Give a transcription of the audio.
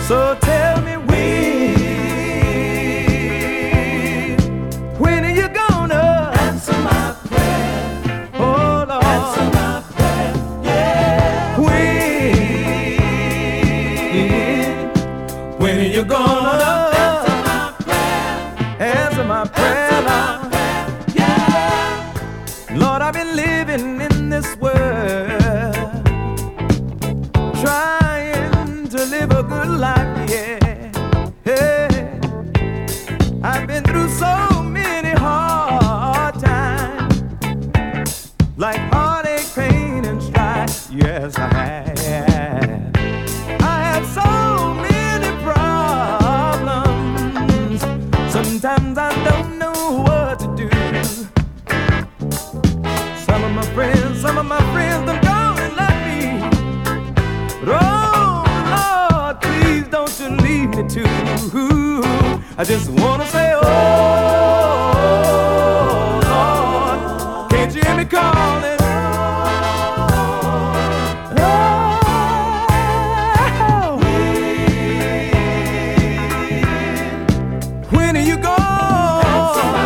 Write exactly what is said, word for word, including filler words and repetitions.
So tell me when, when are you gonna answer my prayer? Oh Lord, answer my prayer, yeah. When, when are you gonna answer my prayer? Answer my prayer, Lord. Lord, I've been living in this world, trying to live a good life, yeah. Hey, I've been through so many hard times, like heartache, pain, and strife. Yes, I have. I have so many problems. Sometimes I don't know what to do. Some of my friends, some of my friends don't go and love me. But oh Lord, please don't you leave me too. I just wanna say, oh Lord, can't you hear me calling? Oh, when are you gone?